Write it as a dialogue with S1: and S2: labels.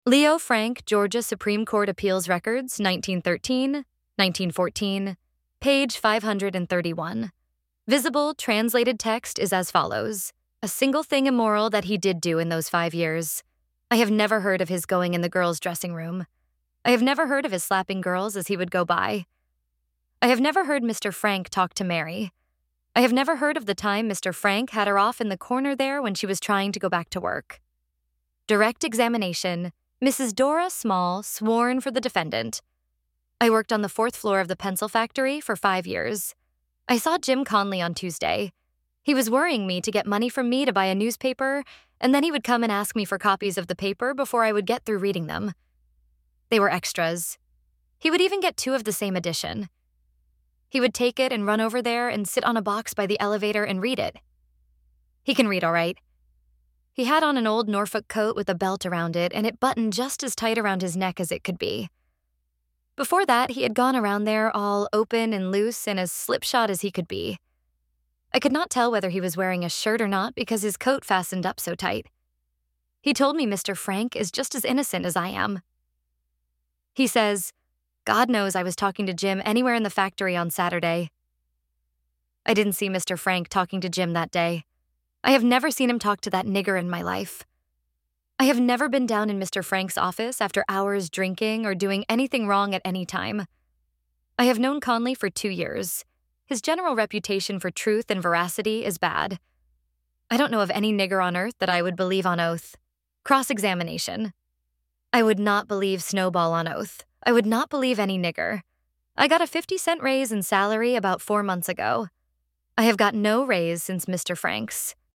S1: Leo Frank, Georgia Supreme Court Appeals Records, 1913, 1914, page 531. Visible translated text is as follows. A single thing immoral that he did do in those 5 years. I have never heard of his going in the girls' dressing room. I have never heard of his slapping girls as he would go by. I have never heard Mr. Frank talk to Mary. I have never heard of the time Mr. Frank had her off in the corner there when she was trying to go back to work. Direct examination. Mrs. Dora Small, sworn for the defendant. I worked on the 4th floor of the pencil factory for 5 years. I saw Jim Conley on Tuesday. He was worrying me to get money from me to buy a newspaper, and then he would come and ask me for copies of the paper before I would get through reading them. They were extras. He would even get 2 of the same edition. He would take it and run over there and sit on a box by the elevator and read it. He can read all right. He had on an old Norfolk coat with a belt around it, and it buttoned just as tight around his neck as it could be. Before that, he had gone around there all open and loose and as slipshod as he could be. I could not tell whether he was wearing a shirt or not because his coat fastened up so tight. He told me Mr. Frank is just as innocent as I am. He says, God knows I was talking to Jim anywhere in the factory on Saturday. I didn't see Mr. Frank talking to Jim that day. I have never seen him talk to that nigger in my life. I have never been down in Mr. Frank's office after hours drinking or doing anything wrong at any time. I have known Conley for 2 years. His general reputation for truth and veracity is bad. I don't know of any nigger on earth that I would believe on oath. Cross-examination. I would not believe Snowball on oath. I would not believe any nigger. I got a 50-cent raise in salary about 4 months ago. I have got no raise since Mr. Frank's.